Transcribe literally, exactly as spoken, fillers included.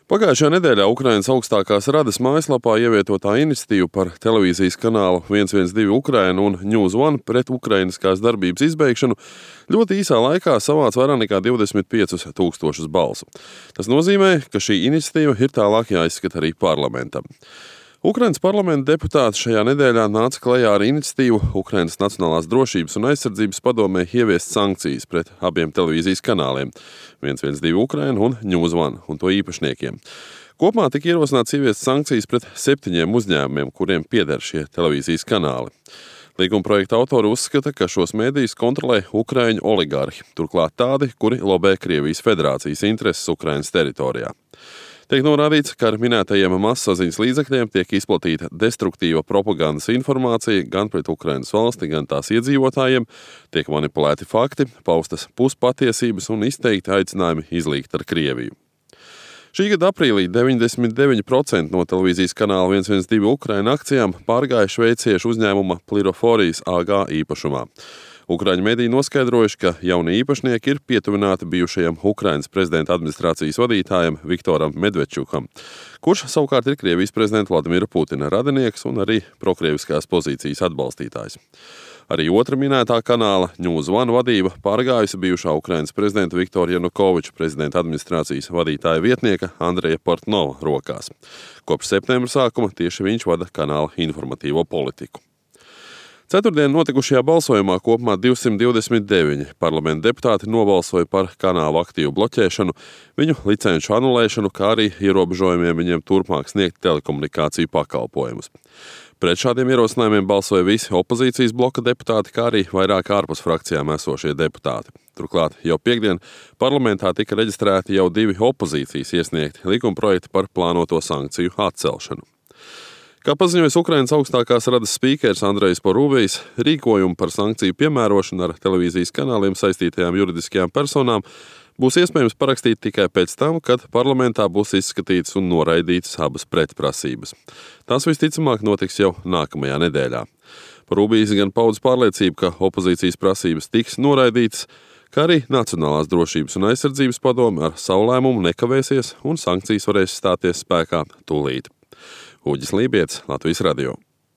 Pagājušajā nedēļā Ukrainas augstākās radas mājaslapā ievietotā iniciatīva par televīzijas kanālu viens viens divi Ukraina un News One pret ukrainiskās darbības izbeigšanu ļoti īsā laikā savāca vairāk nekā divdesmit piecus tūkstošus balsu. Tas nozīmē, ka šī iniciatīva ir tālāk jāizskata arī parlamentam. Ukrainas parlamenta deputāti šajā nedēļā nāca klajā ar iniciatīvu Ukrainas Nacionālās drošības un aizsardzības padomē ieviest sankcijas pret abiem televīzijas kanāliem viens viens divi Ukraina un News One un to īpašniekiem. Kopumā tika ierosināts ieviest sankcijas pret septiņiem uzņēmumiem, kuriem pieder šie televīzijas kanāli. Līguma projekta autori uzskata, ka šos mēdījus kontrolē ukraiņu oligarhi, turklāt tādi, kuri lobē Krievijas federācijas intereses Ukrainas teritorijā. Tiek norādīts, ka ar minētajiem masasaziņas līdzekļiem tiek izplatīta destruktīva propagandas informācija gan pret Ukrainas valsti, gan tās iedzīvotājiem, tiek manipulēti fakti, paustas puspatiesības un izteikti aicinājumi izlīgt ar Krieviju. Šī gada aprīlī deviņdesmit deviņi procenti no televīzijas kanāla viens viens divi Ukraina akcijām pārgāja šveiciešu uzņēmuma Pliroforijas A G īpašumā. Ukraiņu mediji noskaidrojuši, ka jaunie īpašnieki ir pietuvināti bijušajam Ukrainas prezidenta administrācijas vadītājam Viktoram Medvedčukam, kurš savukārt ir Krievijas prezidenta Vladimira Putina radinieks un arī prokrieviskās pozīcijas atbalstītājs. Arī otra minētā kanāla News One vadība pārgājusi bijušā Ukrainas prezidenta Viktora Janukoviča prezidenta administrācijas vadītāja vietnieka Andreja Portnova rokās. Kopš septembra sākuma tieši viņš vada kanāla informatīvo politiku. Ceturtdien notikušajā balsojumā kopumā divsimt divdesmit deviņi parlamenta deputāti nobalsoja par kanālu aktīvu bloķēšanu, viņu licenču anulēšanu, kā arī ierobežojumiem viņiem turpmāk sniegt telekomunikāciju pakalpojumus. Pret šādiem ierosinājumiem balsoja visi opozīcijas bloka deputāti, kā arī vairāk ārpus frakcijām esošie deputāti. Turklāt jau piektdien parlamentā tika reģistrēti jau divi opozīcijas iesniegti likumprojekti par plānoto sankciju atcelšanu. Kā paziņojas Ukrainas augstākās radas spīkers Andrejs Porūvejs, rīkojumu par sankciju piemērošanu ar televīzijas kanāliem saistītajām juridiskajām personām būs iespējams parakstīt tikai pēc tam, kad parlamentā būs izskatītas un noraidītas abas pretprasības. Tas visticamāk notiks jau nākamajā nedēļā. Porūvejs gan paudz pārliecību, ka opozīcijas prasības tiks noraidītas, kā arī Nacionālās drošības un aizsardzības padome ar savu lēmumu nekavēsies un sankcijas varēs stāties spēkā tūlīt. Uģis Lībietis, Latvijas radio.